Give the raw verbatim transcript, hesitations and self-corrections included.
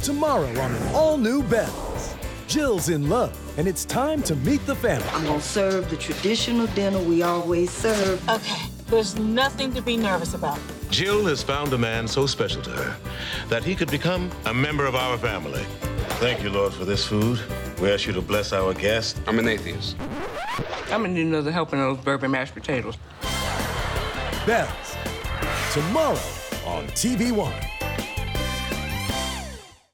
Tomorrow on an all-new Bells. Jill's in love, and it's time to meet the family. I'm gonna serve the traditional dinner we always serve. Okay, there's nothing to be nervous about. Jill has found a man so special to her that he could become a member of our family. Thank you, Lord, for this food. We ask you to bless our guest. I'm an atheist. I'm gonna need another helping of those bourbon mashed potatoes. Bells. Tomorrow on T V One.